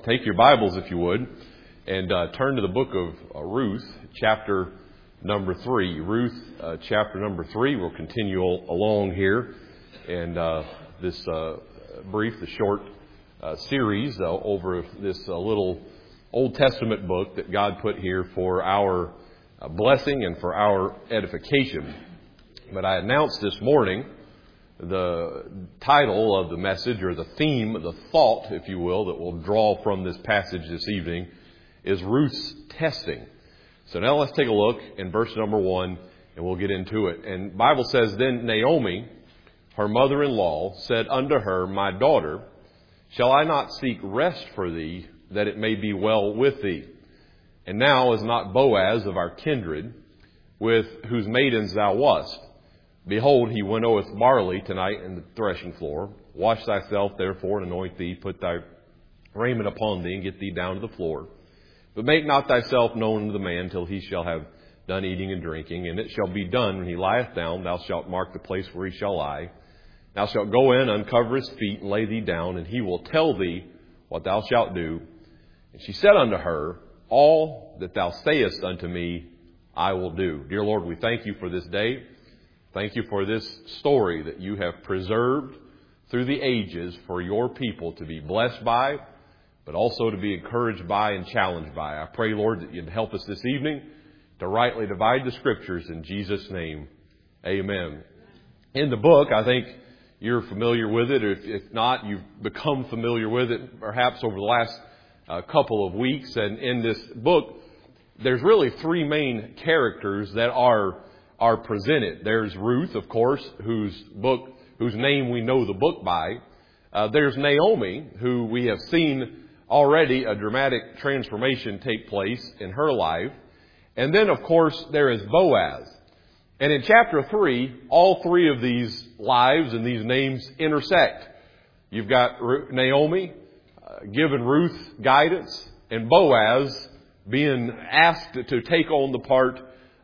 take your Bibles, if you would, and turn to the book of Ruth, chapter number 3. Ruth, chapter number 3. We'll continue along here. And this short series over this little Old Testament book that God put here for our blessing and for our edification. But I announced this morning the title of the message, or the theme, the thought, if you will, that we'll draw from this passage this evening is Ruth's testing. So now let's take a look in verse number 1 and we'll get into it. And the Bible says, Then Naomi, her mother-in-law, said unto her, My daughter, shall I not seek rest for thee, that it may be well with thee? And now is not Boaz of our kindred, with whose maidens thou wast? Behold, he winnoweth barley tonight in the threshing floor. Wash thyself therefore, and anoint thee, put thy raiment upon thee, and get thee down to the floor. But make not thyself known unto the man till he shall have done eating and drinking. And it shall be done, when he lieth down, thou shalt mark the place where he shall lie. Thou shalt go in, uncover his feet, and lay thee down, and he will tell thee what thou shalt do. And she said unto her, All that thou sayest unto me, I will do. Dear Lord, we thank you for this day. Thank you for this story that you have preserved through the ages for your people to be blessed by, but also to be encouraged by and challenged by. I pray, Lord, that you'd help us this evening to rightly divide the Scriptures in Jesus' name. Amen. In the book, I think you're familiar with it. If not, you've become familiar with it perhaps over the last couple of weeks. And in this book, there's really three main characters that are presented. There's Ruth, of course, whose name we know the book by. There's Naomi, who we have seen already a dramatic transformation take place in her life. And then, of course, there is Boaz. And in chapter 3, all three of these lives and these names intersect. You've got Naomi giving Ruth guidance, and Boaz being asked to take on the part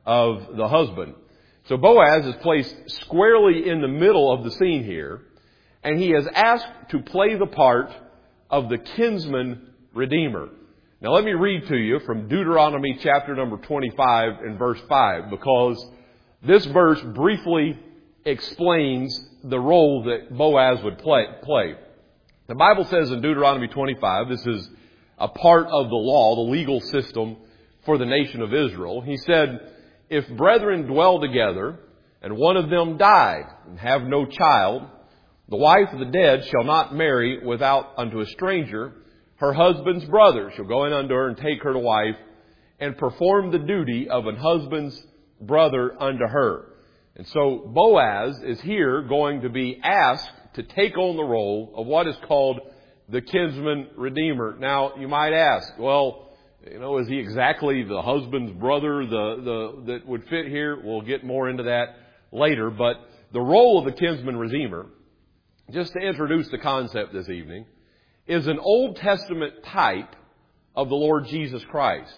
of the husband. So Boaz is placed squarely in the middle of the scene here, and he is asked to play the part of the kinsman redeemer. Now let me read to you from Deuteronomy chapter number 25 and verse 5, because this verse briefly explains the role that Boaz would play. The Bible says in Deuteronomy 25, this is a part of the law, the legal system for the nation of Israel. He said, If brethren dwell together, and one of them died, and have no child, the wife of the dead shall not marry without unto a stranger. Her husband's brother shall go in unto her and take her to wife, and perform the duty of an husband's brother unto her. And so Boaz is here going to be asked to take on the role of what is called the kinsman redeemer. Now, you might ask, well, is he exactly the husband's brother that would fit here? We'll get more into that later. But the role of the kinsman redeemer, just to introduce the concept this evening, is an Old Testament type of the Lord Jesus Christ.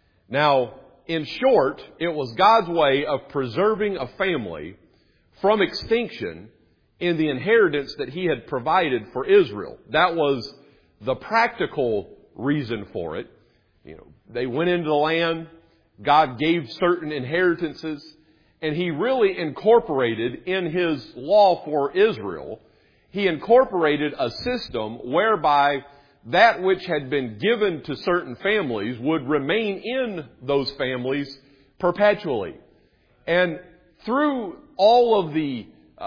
Now, in short, it was God's way of preserving a family from extinction in the inheritance that He had provided for Israel. That was the practical reason for it. They went into the land, God gave certain inheritances, and He really incorporated in His law for Israel, He incorporated a system whereby that which had been given to certain families would remain in those families perpetually. And through all of the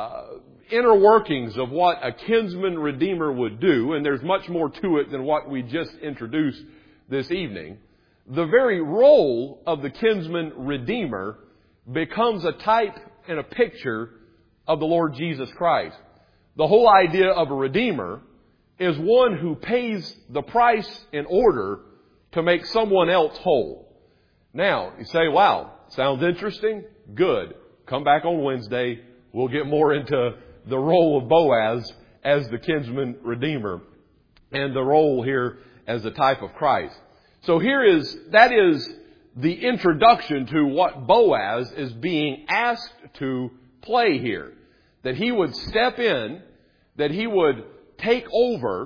inner workings of what a kinsman redeemer would do, and there's much more to it than what we just introduced this evening, the very role of the kinsman redeemer becomes a type and a picture of the Lord Jesus Christ. The whole idea of a redeemer is one who pays the price in order to make someone else whole. Now, you say, wow, sounds interesting. Good. Come back on Wednesday. We'll get more into the role of Boaz as the kinsman redeemer and the role here as the type of Christ. So that is the introduction to what Boaz is being asked to play here. That he would step in, that he would take over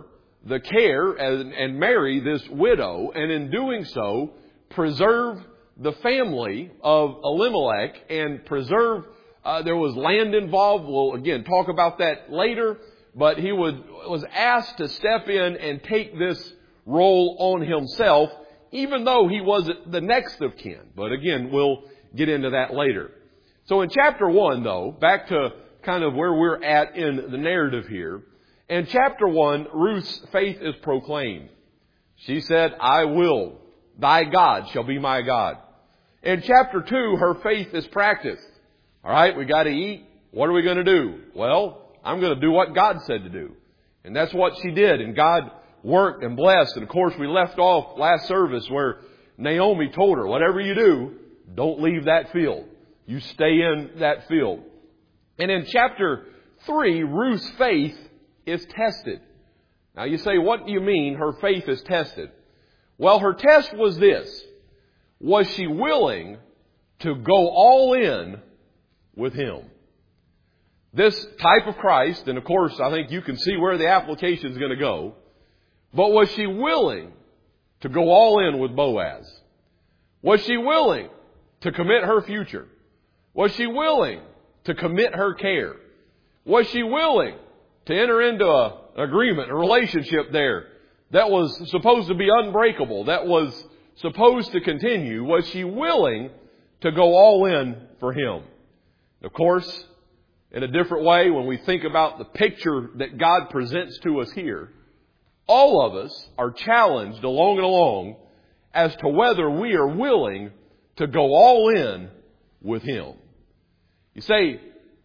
the care and marry this widow, and in doing so, preserve the family of Elimelech and preserve, there was land involved. We'll again talk about that later, but he was asked to step in and take this role on himself, even though he wasn't the next of kin. But again, we'll get into that later. So in chapter 1, though, back to kind of where we're at in the narrative here, in chapter 1, Ruth's faith is proclaimed. She said, I will. Thy God shall be my God. In chapter 2, her faith is practiced. All right, we got to eat. What are we going to do? Well, I'm going to do what God said to do. And that's what she did. And God worked and blessed. And of course, we left off last service where Naomi told her, whatever you do, don't leave that field. You stay in that field. And in chapter 3, Ruth's faith is tested. Now you say, what do you mean her faith is tested? Well, her test was this. Was she willing to go all in with Him? This type of Christ, and of course I think you can see where the application is going to go, but was she willing to go all in with Boaz? Was she willing to commit her future? Was she willing to commit her care? Was she willing to enter into an agreement, a relationship there that was supposed to be unbreakable, that was supposed to continue? Was she willing to go all in for Him? Of course, in a different way, when we think about the picture that God presents to us here, all of us are challenged along and along as to whether we are willing to go all in with Him. You say,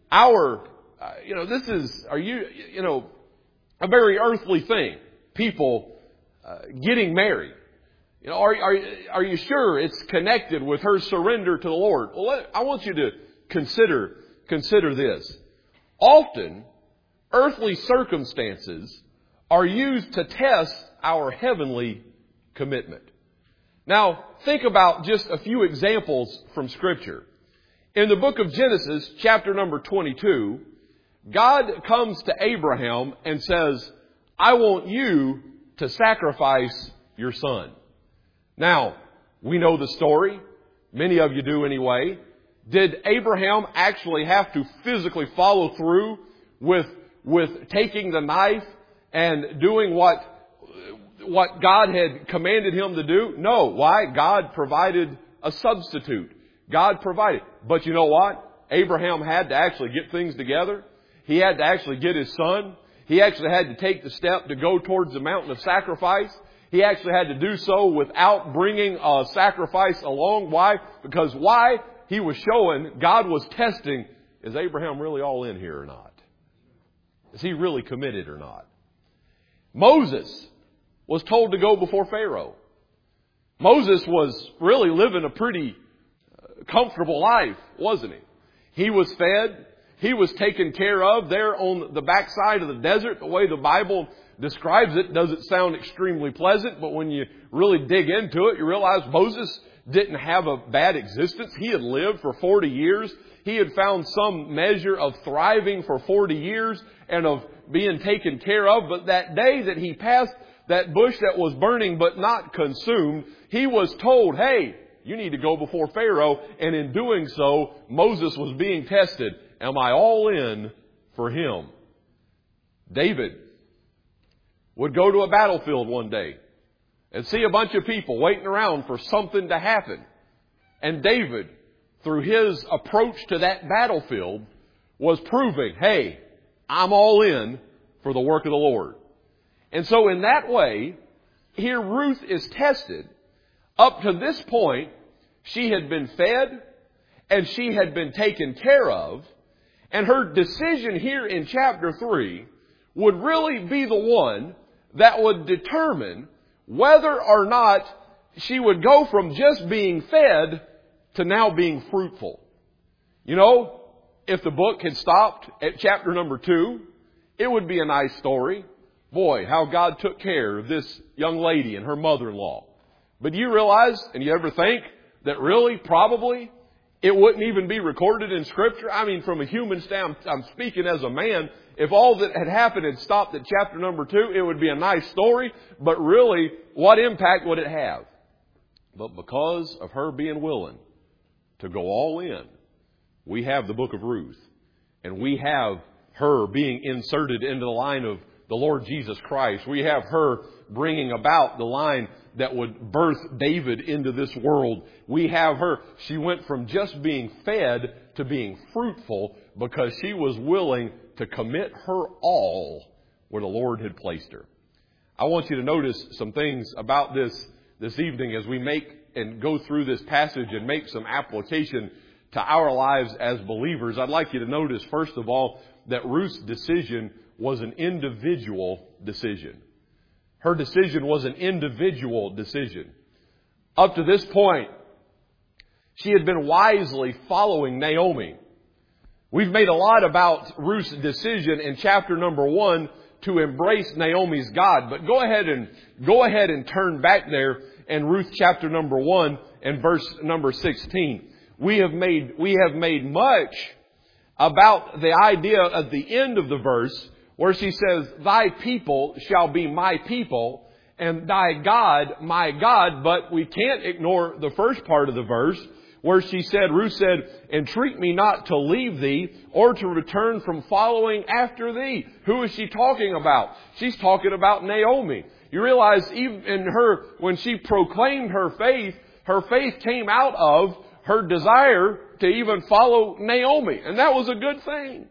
this is, a very earthly thing. People getting married. Are you sure it's connected with her surrender to the Lord? Well, I want you to consider this. Often, earthly circumstances are used to test our heavenly commitment. Now, think about just a few examples from Scripture. In the book of Genesis, chapter number 22, God comes to Abraham and says, I want you to sacrifice your son. Now, we know the story. Many of you do anyway. Did Abraham actually have to physically follow through with taking the knife and doing what God had commanded him to do? No. Why? God provided a substitute. God provided. But you know what? Abraham had to actually get things together. He had to actually get his son. He actually had to take the step to go towards the mountain of sacrifice. He actually had to do so without bringing a sacrifice along. Why? Because why? He was showing, God was testing, is Abraham really all in here or not? Is he really committed or not? Moses was told to go before Pharaoh. Moses was really living a pretty comfortable life, wasn't he? He was fed. He was taken care of there on the backside of the desert. The way the Bible describes it doesn't sound extremely pleasant, but when you really dig into it, you realize Moses didn't have a bad existence. He had lived for 40 years. He had found some measure of thriving for 40 years and of being taken care of. But that day that he passed that bush that was burning but not consumed, he was told, hey, you need to go before Pharaoh. And in doing so, Moses was being tested. Am I all in for him? David would go to a battlefield one day and see a bunch of people waiting around for something to happen. And David, through his approach to that battlefield, was proving, hey, I'm all in for the work of the Lord. And so in that way, here Ruth is tested. Up to this point, she had been fed and she had been taken care of. And her decision here in chapter 3 would really be the one that would determine whether or not she would go from just being fed to now being fruitful. You know, if the book had stopped at chapter number 2, it would be a nice story. Boy, how God took care of this young lady and her mother-in-law. But you realize, and you ever think, that really, probably, it wouldn't even be recorded in Scripture. I mean, from a human standpoint, I'm speaking as a man. If all that had happened had stopped at chapter number 2, it would be a nice story. But really, what impact would it have? But because of her being willing to go all in, we have the book of Ruth. And we have her being inserted into the line of the Lord Jesus Christ. We have her bringing about the line that would birth David into this world. We have her. She went from just being fed to being fruitful because she was willing to commit her all where the Lord had placed her. I want you to notice some things about this evening as we make and go through this passage and make some application to our lives as believers. I'd like you to notice, first of all, that Ruth's decision was an individual decision. Her decision was an individual decision. Up to this point, she had been wisely following Naomi. We've made a lot about Ruth's decision in chapter number 1 to embrace Naomi's God. But go ahead and turn back there in Ruth chapter number 1 and verse number 16. We have made much about the idea at the end of the verse where she says, "Thy people shall be my people, and thy God my God." But we can't ignore the first part of the verse where Ruth said, "Entreat me not to leave thee or to return from following after thee." Who is she talking about? She's talking about Naomi. You realize even in her, when she proclaimed her faith came out of her desire to even follow Naomi. And that was a good thing.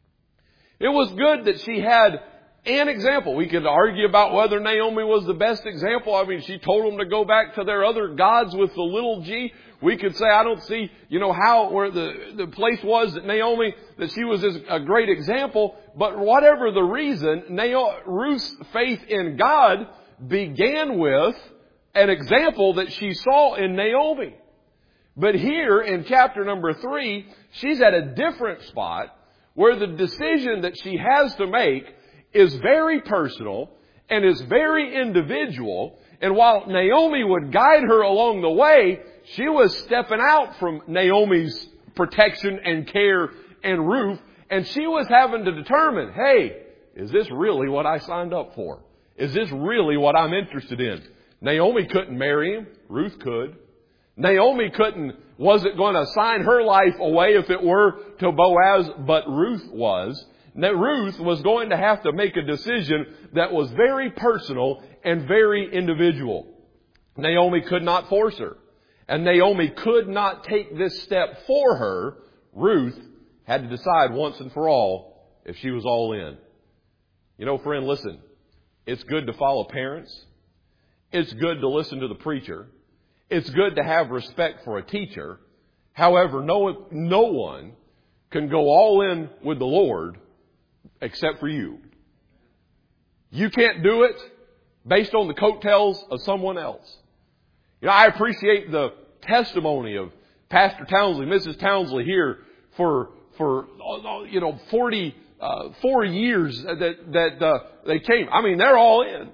It was good that she had an example. We could argue about whether Naomi was the best example. I mean, she told them to go back to their other gods with the little g. We could say, I don't see, where the place was that Naomi, that she was a great example. But whatever the reason, Ruth's faith in God began with an example that she saw in Naomi. But here in chapter number 3, she's at a different spot where the decision that she has to make is very personal and is very individual. And while Naomi would guide her along the way, she was stepping out from Naomi's protection and care and roof. And she was having to determine, hey, is this really what I signed up for? Is this really what I'm interested in? Naomi couldn't marry him. Ruth could. Naomi wasn't going to sign her life away if it were to Boaz, but Ruth was. Ruth was going to have to make a decision that was very personal and very individual. Naomi could not force her. And Naomi could not take this step for her. Ruth had to decide once and for all if she was all in. Friend, listen. It's good to follow parents. It's good to listen to the preacher. It's good to have respect for a teacher. However, no one can go all in with the Lord except for you. You can't do it based on the coattails of someone else. I appreciate the testimony of Pastor Townsley, Mrs. Townsley here for 44 years that they came. I mean, they're all in.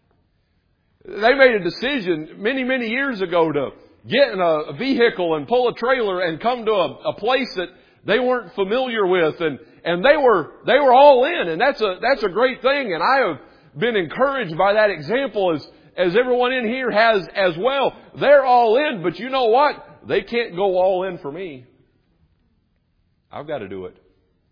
They made a decision many, many years ago to get in a vehicle and pull a trailer and come to a place that they weren't familiar with, and they were all in, and that's a great thing. And I have been encouraged by that example as everyone in here has as well. They're all in, but you know what? They can't go all in for me. I've got to do it.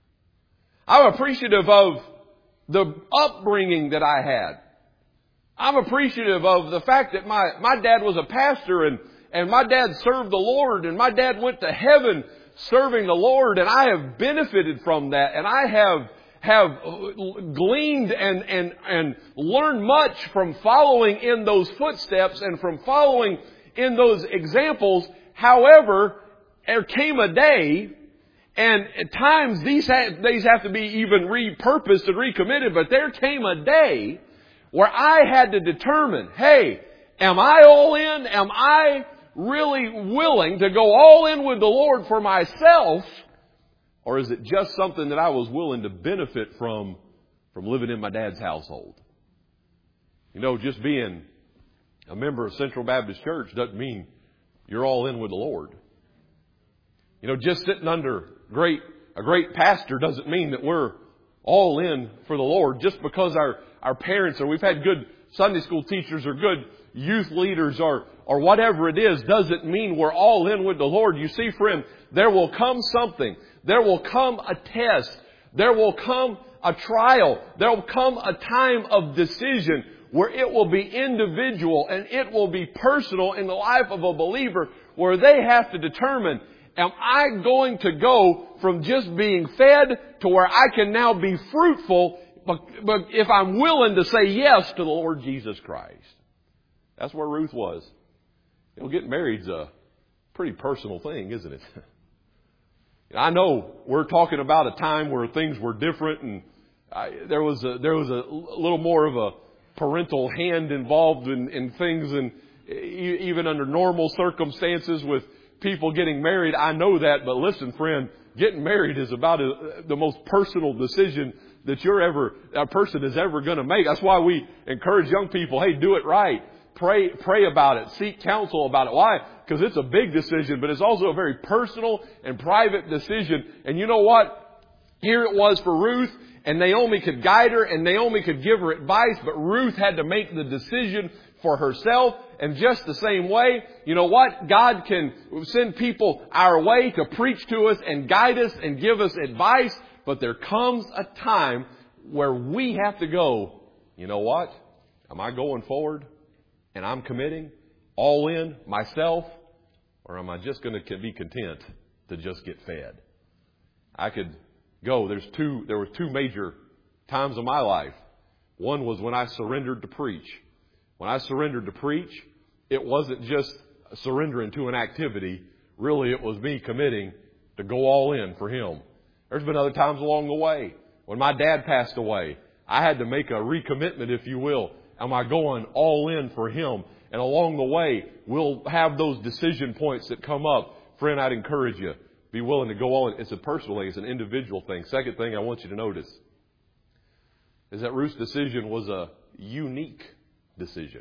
I'm appreciative of the upbringing that I had. I'm appreciative of the fact that my dad was a pastor and my dad served the Lord, and my dad went to heaven serving the Lord, and I have benefited from that, and I have gleaned and learned much from following in those footsteps and from following in those examples. However, there came a day, and at times these days have to be even repurposed and recommitted, but there came a day where I had to determine, hey, am I all in? Am I really willing to go all in with the Lord for myself? Or is it just something that I was willing to benefit from living in my dad's household? Just being a member of Central Baptist Church doesn't mean you're all in with the Lord. Just sitting under a great pastor doesn't mean that we're all in for the Lord. Just because our parents, or we've had good Sunday school teachers or good youth leaders or whatever it is, doesn't mean we're all in with the Lord. You see, friend, there will come something. There will come a test. There will come a trial. There will come a time of decision where it will be individual and it will be personal in the life of a believer, where they have to determine, am I going to go from just being fed to where I can now be fruitful, but if I'm willing to say yes to the Lord Jesus Christ? That's where Ruth was. Getting married's a pretty personal thing, isn't it? I know we're talking about a time where things were different, and there was a little more of a parental hand involved in things, and even under normal circumstances with people getting married. I know that, but listen, friend, getting married is about the most personal decision that a person is ever going to make. That's why we encourage young people, hey, do it right. Pray about it. Seek counsel about it. Why? Because it's a big decision, but it's also a very personal and private decision. And you know what? Here it was for Ruth, and Naomi could guide her, and Naomi could give her advice, but Ruth had to make the decision for herself. And just the same way, you know what? God can send people our way to preach to us and guide us and give us advice, but there comes a time where we have to go, you know what? Am I going forward? And I'm committing all in myself, or am I just going to be content to just get fed? I could go. There were two major times of my life. One was when I surrendered to preach. When I surrendered to preach, it wasn't just surrendering to an activity. Really, it was me committing to go all in for Him. There's been other times along the way. When my dad passed away, I had to make a recommitment, if you will. Am I going all in for Him? And along the way, we'll have those decision points that come up. Friend, I'd encourage you, be willing to go all in. It's a personal thing. It's an individual thing. Second thing I want you to notice is that Ruth's decision was a unique decision.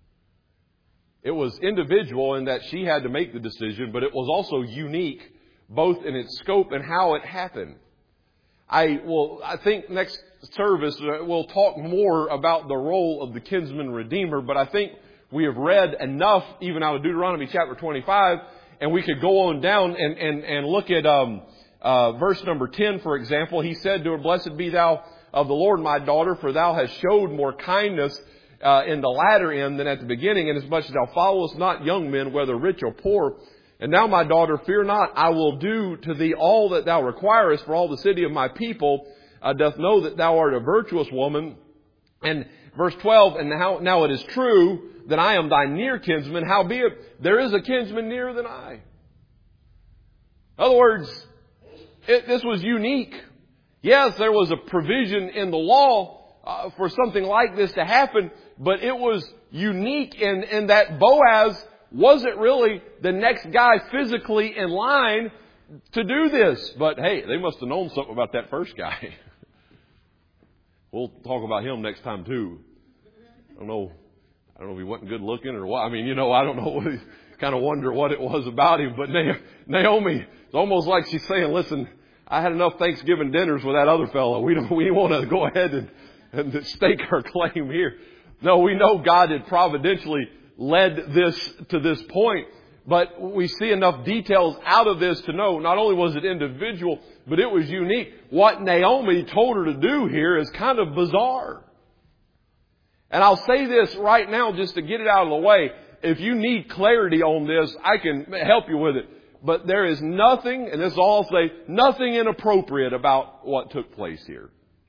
It was individual in that she had to make the decision, but it was also unique both in its scope and how it happened. I think next service we'll talk more about the role of the kinsman redeemer, but I think we have read enough even out of Deuteronomy chapter 25, and we could go on down and look at verse number 10, for example. He said to her, "Blessed be thou of the Lord, my daughter, for thou hast showed more kindness in the latter end than at the beginning, inasmuch as thou followest not young men, whether rich or poor. And now, my daughter, fear not, I will do to thee all that thou requirest, for all the city of my people doth know that thou art a virtuous woman." And verse 12, "And now it is true that I am thy near kinsman, howbeit there is a kinsman nearer than I." In other words, this was unique. Yes, there was a provision in the law for something like this to happen, but it was unique in that Boaz wasn't really the next guy physically in line to do this. But hey, they must have known something about that first guy. We'll talk about him next time too. I don't know if he wasn't good looking or what. I mean, I don't know. Kind of wonder what it was about him. But Naomi, it's almost like she's saying, listen, I had enough Thanksgiving dinners with that other fellow. We want to go ahead and stake our claim here. No, we know God had providentially led this to this point, but we see enough details out of this to know not only was it individual, but it was unique. What Naomi told her to do here is kind of bizarre. And I'll say this right now just to get it out of the way. If you need clarity on this, I can help you with it. But there is nothing, and this is all I'll say, nothing inappropriate about what took place here.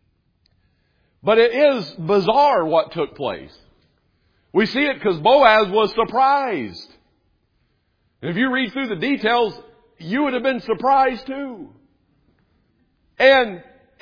But it is bizarre what took place. We see it because Boaz was surprised. And if you read through the details, you would have been surprised too. And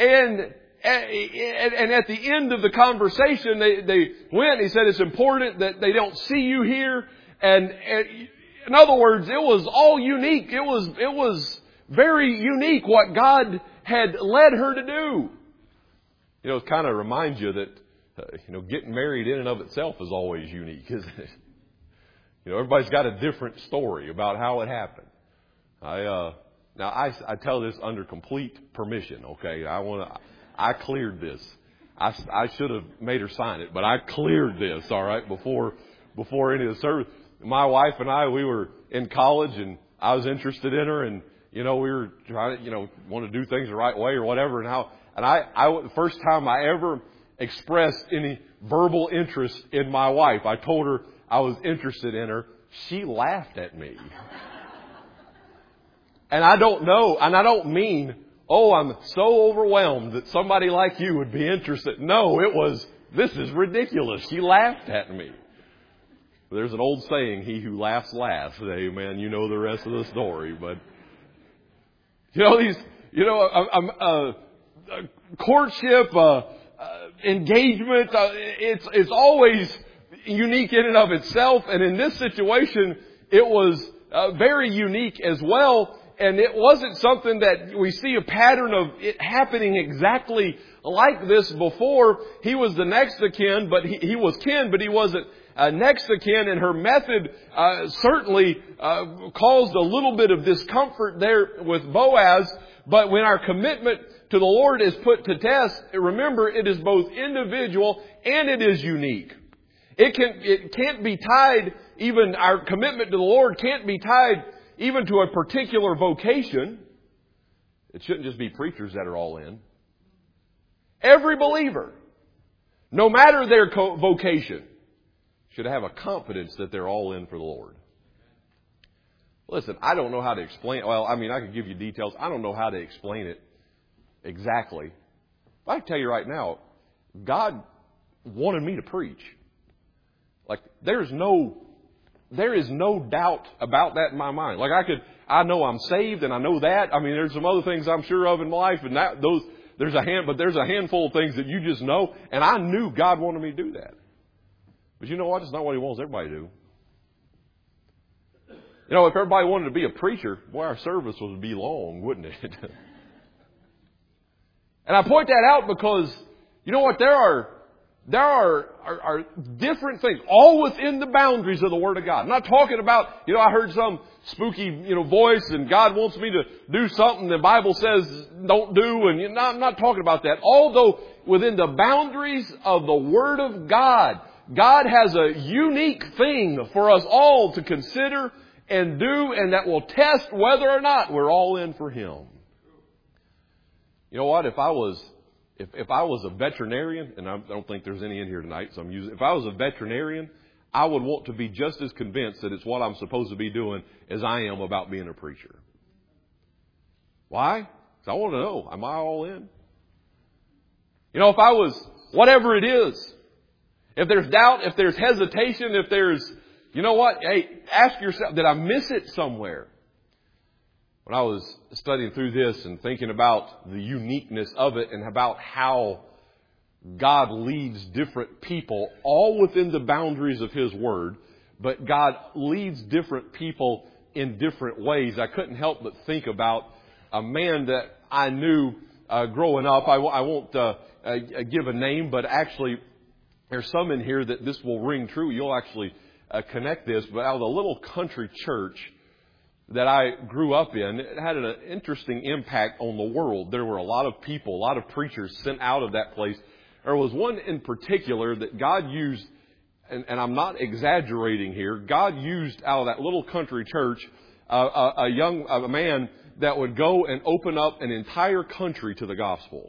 at the end of the conversation, they went. He said, "It's important that they don't see you here." And in other words, it was all unique. It was very unique what God had led her to do. It kind of reminds you that getting married in and of itself is always unique, isn't it? Everybody's got a different story about how it happened. Now, I tell this under complete permission, okay? I cleared this. I should have made her sign it, but I cleared this, all right, before any of the service. My wife and I, we were in college, and I was interested in her, and, we were trying to, want to do things the right way or whatever. The first time I ever expressed any verbal interest in my wife, I told her I was interested in her. She laughed at me. And I don't know, and I don't mean, I'm so overwhelmed that somebody like you would be interested. No, it was, this is ridiculous. She laughed at me. There's an old saying, he who laughs last. Amen. You know the rest of the story. But, courtship, engagement, it's always unique in and of itself. And in this situation, it was very unique as well. And it wasn't something that we see a pattern of it happening exactly like this before. He was the next of kin, but he was kin, but he wasn't next of kin. And her method certainly caused a little bit of discomfort there with Boaz. But when our commitment to the Lord is put to test, remember, it is both individual and it is unique. It can't be tied, even our commitment to the Lord can't be tied even to a particular vocation. It shouldn't just be preachers that are all in. Every believer, no matter their vocation, should have a confidence that they're all in for the Lord. Listen, I don't know how to explain. Well, I could give you details. I don't know how to explain it exactly. But I can tell you right now, God wanted me to preach. Like, there is no doubt about that in my mind. Like, I know I'm saved, and I know that. There's some other things I'm sure of in life, and there's a handful of things that you just know, and I knew God wanted me to do that. But you know what? It's not what He wants everybody to do. If everybody wanted to be a preacher, boy, our service would be long, wouldn't it? And I point that out because, you know what? There are different things, all within the boundaries of the Word of God. I'm not talking about, I heard some spooky, voice and God wants me to do something the Bible says don't do. And I'm not talking about that. Although within the boundaries of the Word of God, God has a unique thing for us all to consider and do, and that will test whether or not we're all in for Him. You know what? If I was a veterinarian, and I don't think there's any in here tonight, so if I was a veterinarian, I would want to be just as convinced that it's what I'm supposed to be doing as I am about being a preacher. Why? Because I want to know, am I all in? If I was, whatever it is, if there's doubt, if there's hesitation, if there's, hey, ask yourself, did I miss it somewhere? When I was studying through this and thinking about the uniqueness of it and about how God leads different people all within the boundaries of His Word, but God leads different people in different ways, I couldn't help but think about a man that I knew growing up. I won't give a name, but actually there's some in here that this will ring true. You'll actually connect this, but out of the little country church that I grew up in, it had an interesting impact on the world. There were a lot of people, a lot of preachers sent out of that place. There was one in particular that God used, and I'm not exaggerating here, God used out of that little country church a man that would go and open up an entire country to the gospel.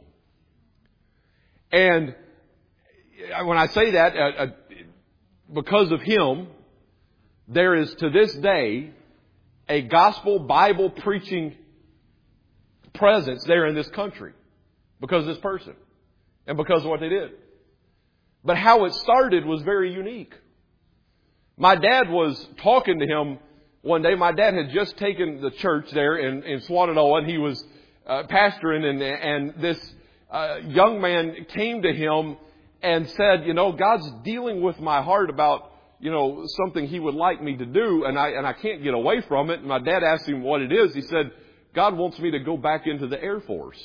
And when I say that, because of him, there is to this day a gospel Bible preaching presence there in this country because of this person and because of what they did. But how it started was very unique. My dad was talking to him one day. My dad had just taken the church there in Swannanoa, and he was pastoring, and this young man came to him and said, God's dealing with my heart about something He would like me to do, and I can't get away from it. And my dad asked him what it is. He said, God wants me to go back into the Air Force.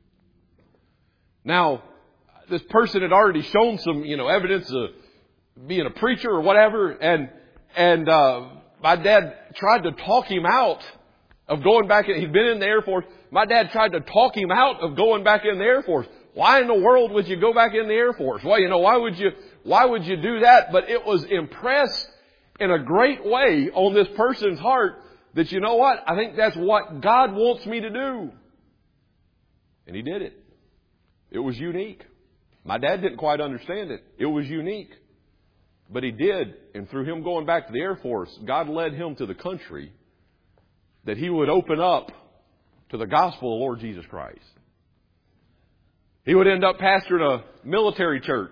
Now, this person had already shown some, evidence of being a preacher or whatever, and my dad tried to talk him out of going back in. He'd been in the Air Force. My dad tried to talk him out of going back in the Air Force. Why in the world would you go back in the Air Force? Well, why would you do that? But it was impressed in a great way on this person's heart that, you know what? I think that's what God wants me to do. And he did it. It was unique. My dad didn't quite understand it. It was unique. But he did. And through him going back to the Air Force, God led him to the country that he would open up to the gospel of the Lord Jesus Christ. He would end up pastoring a military church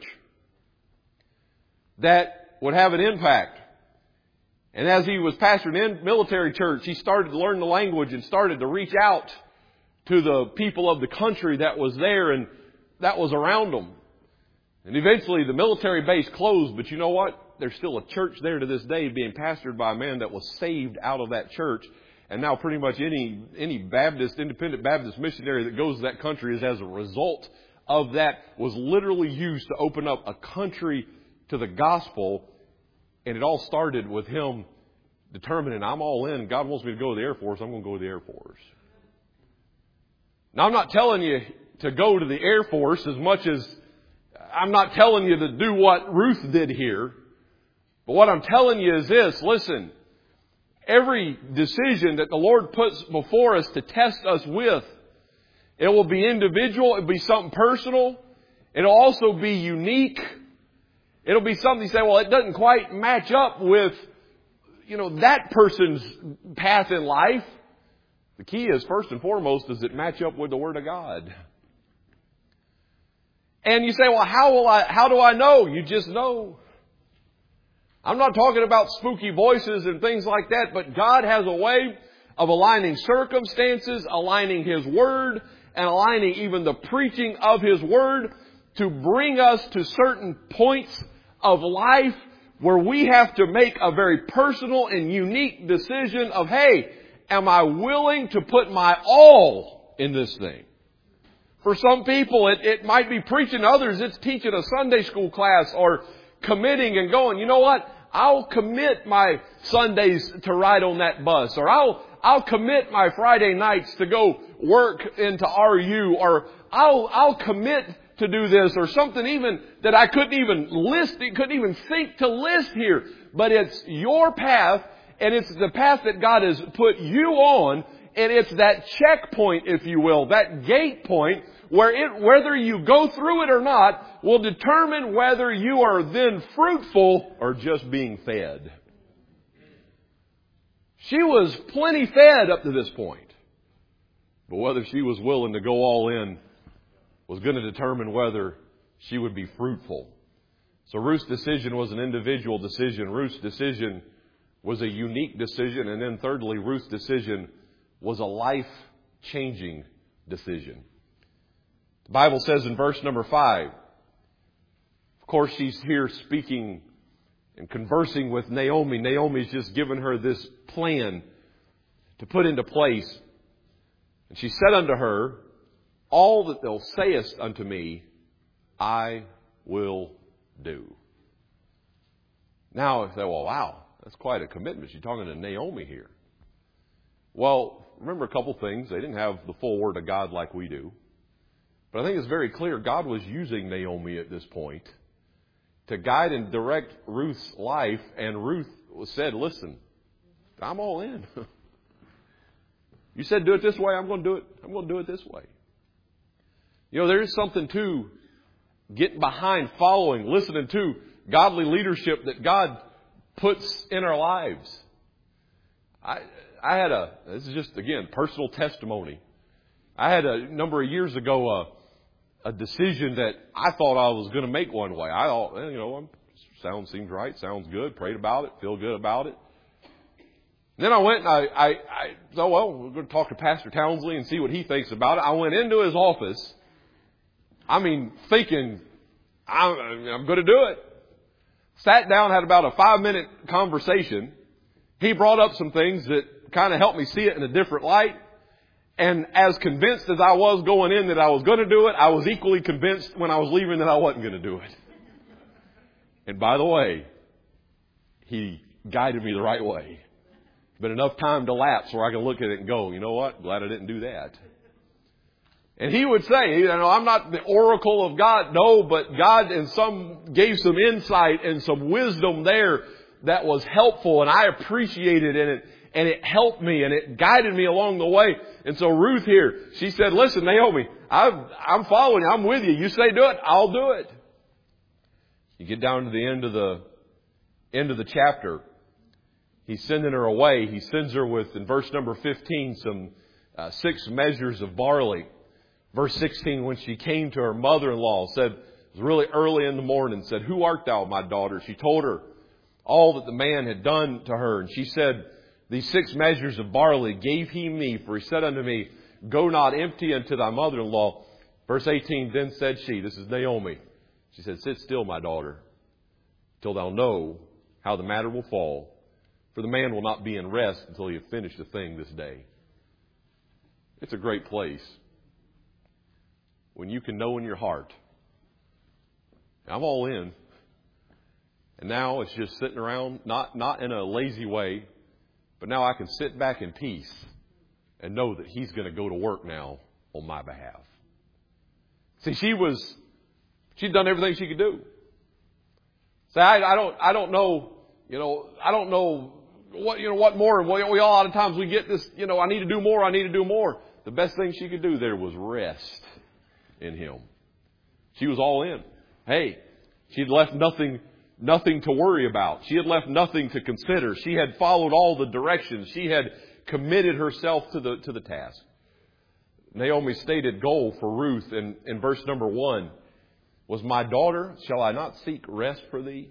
that would have an impact. And as he was pastoring in military church, he started to learn the language and started to reach out to the people of the country that was there and that was around them. And eventually the military base closed, but you know what? There's still a church there to this day being pastored by a man that was saved out of that church. And now pretty much any Baptist, independent Baptist missionary that goes to that country is as a result of that, was literally used to open up a country to the gospel. And it all started with him determining, I'm all in. God wants me to go to the Air Force. I'm going to go to the Air Force. Now, I'm not telling you to go to the Air Force as much as I'm not telling you to do what Ruth did here. But what I'm telling you is this. Listen, every decision that the Lord puts before us to test us with, it will be individual. It'll be something personal. It'll also be unique. It'll be something you say, well, it doesn't quite match up with, that person's path in life. The key is, first and foremost, does it match up with the Word of God? And you say, well, how do I know? You just know. I'm not talking about spooky voices and things like that, but God has a way of aligning circumstances, aligning His Word, and aligning even the preaching of His Word to bring us to certain points of life where we have to make a very personal and unique decision of, hey, am I willing to put my all in this thing? For some people, it might be preaching. Others, it's teaching a Sunday school class or committing and going, you know what? I'll commit my Sundays to ride on that bus, or I'll commit my Friday nights to go work into RU, or I'll commit to do this, or something even that I couldn't even think to list here. But it's your path, and it's the path that God has put you on, and it's that checkpoint, if you will, that gate point, whether you go through it or not will determine whether you are then fruitful or just being fed. She was plenty fed up to this point. But whether she was willing to go all in was going to determine whether she would be fruitful. So Ruth's decision was an individual decision. Ruth's decision was a unique decision. And then thirdly, Ruth's decision was a life-changing decision. The Bible says in verse number 5, of course, she's here speaking and conversing with Naomi. Naomi's just given her this plan to put into place. And she said unto her, all that thou sayest unto me, I will do. Now, I say, well, wow, that's quite a commitment. She's talking to Naomi here. Well, remember a couple things. They didn't have the full Word of God like we do. But I think it's very clear God was using Naomi at this point to guide and direct Ruth's life. And Ruth said, listen, I'm all in. You said do it this way, I'm going to do it. I'm going to do it this way. There is something to getting behind, following, listening to godly leadership that God puts in our lives. I had this is just, again, personal testimony. I had a number of years ago a decision that I thought I was going to make one way. I thought, sounds seems right, sounds good, prayed about it, feel good about it. And then I went and I thought, well, we're going to talk to Pastor Townsley and see what he thinks about it. I went into his office, thinking, I'm going to do it. Sat down, had about a 5-minute conversation. He brought up some things that kind of helped me see it in a different light. And as convinced as I was going in that I was going to do it, I was equally convinced when I was leaving that I wasn't going to do it. And by the way, he guided me the right way. Been enough time to lapse where I can look at it and go, you know what? Glad I didn't do that. And he would say, you know, I'm not the oracle of God. No, but God gave some insight and some wisdom there that was helpful, and I appreciated it, and it helped me, and it guided me along the way. And so Ruth here, she said, listen, Naomi, I'm following you. I'm with you. You say do it, I'll do it. You get down to the end of the chapter. He's sending her away. He sends her with, in verse number 15, some 6 measures of barley. Verse 16, when she came to her mother-in-law, said, it was really early in the morning, said, who art thou, my daughter? She told her all that the man had done to her. And she said, these 6 measures of barley gave he me, for he said unto me, go not empty unto thy mother-in-law. Verse 18, then said she, this is Naomi. She said, sit still, my daughter, till thou know how the matter will fall. For the man will not be in rest until he have finished the thing this day. It's a great place when you can know in your heart, I'm all in. And now it's just sitting around, not in a lazy way, but now I can sit back in peace and know that he's going to go to work now on my behalf. See, she'd done everything she could do. Say, I don't know, I don't know what more. We all, a lot of times we get this, I need to do more. The best thing she could do there was rest in him. She was all in. Hey, she'd left nothing to worry about. She had left nothing to consider. She had followed all the directions. She had committed herself to the task. Naomi's stated goal for Ruth in verse number 1 was, my daughter, shall I not seek rest for thee?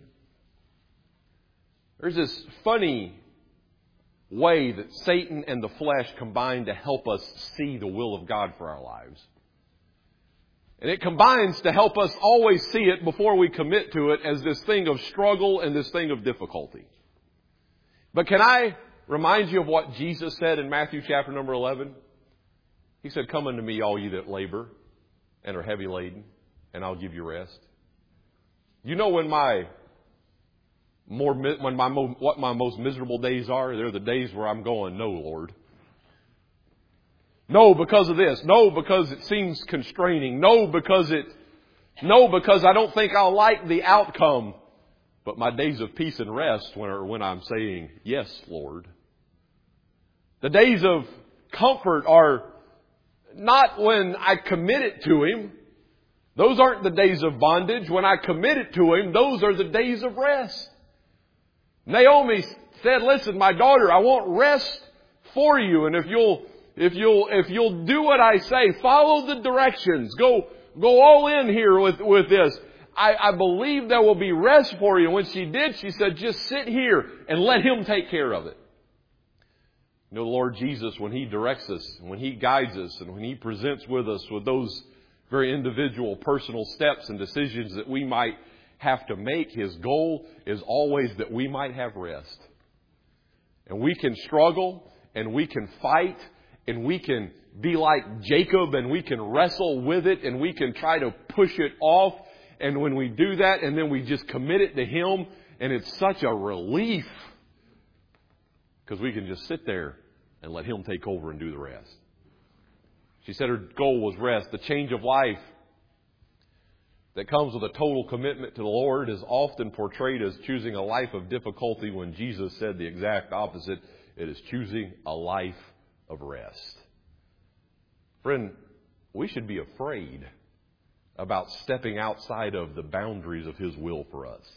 There's this funny way that Satan and the flesh combine to help us see the will of God for our lives. And it combines to help us always see it before we commit to it as this thing of struggle and this thing of difficulty. But can I remind you of what Jesus said in Matthew chapter number 11? He said, come unto me, all ye that labor and are heavy laden, and I'll give you rest. You know what my most miserable days are? They're the days where I'm going, no, Lord. No, because of this. No, because it seems constraining. No, because I don't think I'll like the outcome. But my days of peace and rest are when I'm saying, yes, Lord. The days of comfort are not when I commit it to Him. Those aren't the days of bondage. When I commit it to Him, those are the days of rest. Naomi said, listen, my daughter, I want rest for you. And if you'll do what I say, follow the directions, go all in here with this, I believe there will be rest for you. And when she did, she said, just sit here and let Him take care of it. You know, the Lord Jesus, when He directs us, when He guides us, and when He presents with us with those very individual personal steps and decisions that we might have to make, His goal is always that we might have rest. And we can struggle, and we can fight, and we can be like Jacob, and we can wrestle with it, and we can try to push it off. And when we do that, and then we just commit it to Him, and it's such a relief, because we can just sit there and let Him take over and do the rest. She said her goal was rest. The change of life that comes with a total commitment to the Lord is often portrayed as choosing a life of difficulty, when Jesus said the exact opposite. It is choosing a life of rest. Friend, we should be afraid about stepping outside of the boundaries of His will for us.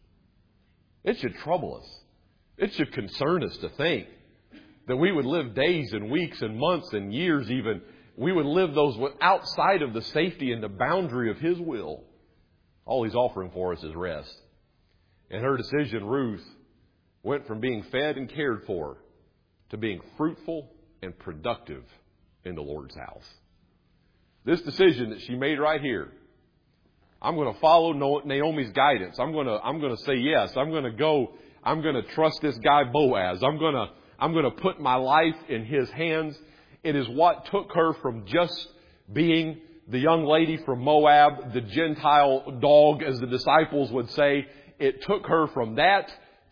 It should trouble us. It should concern us to think that we would live days and weeks and months and years even. We would live those outside of the safety and the boundary of His will. All He's offering for us is rest. And her decision, Ruth, went from being fed and cared for to being fruitful and productive in the Lord's house. This decision that she made right here, I'm going to follow Naomi's guidance. I'm going to say yes. I'm going to go. I'm going to trust this guy Boaz. I'm going to put my life in his hands. It is what took her from just being the young lady from Moab, the Gentile dog, as the disciples would say. It took her from that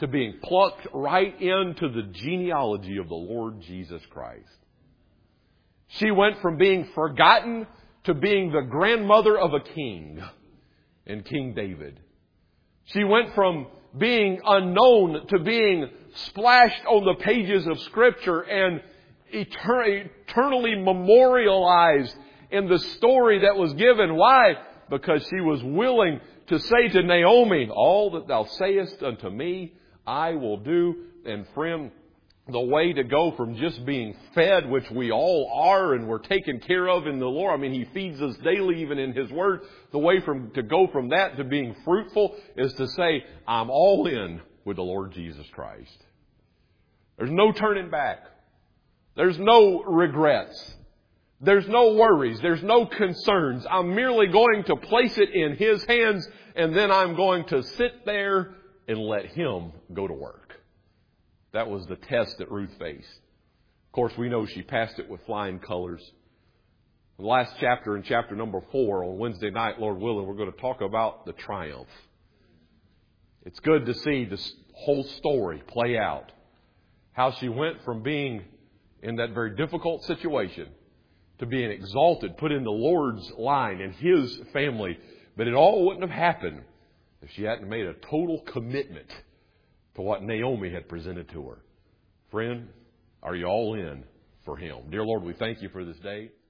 to being plucked right into the genealogy of the Lord Jesus Christ. She went from being forgotten to being the grandmother of a king in King David. She went from being unknown to being splashed on the pages of Scripture and eternally memorialized in the story that was given. Why? Because she was willing to say to Naomi, all that thou sayest unto me, I will do. And friend, the way to go from just being fed, which we all are and we're taken care of in the Lord. I mean, He feeds us daily even in His Word. The way to go from that to being fruitful is to say, I'm all in with the Lord Jesus Christ. There's no turning back. There's no regrets. There's no worries. There's no concerns. I'm merely going to place it in His hands, and then I'm going to sit there and let Him go to work. That was the test that Ruth faced. Of course, we know she passed it with flying colors. The last chapter, in chapter number 4, on Wednesday night, Lord willing, we're going to talk about the triumph. It's good to see this whole story play out. How she went from being in that very difficult situation to being exalted, put in the Lord's line and His family. But it all wouldn't have happened if she hadn't made a total commitment to what Naomi had presented to her. Friend, are you all in for Him? Dear Lord, we thank You for this day.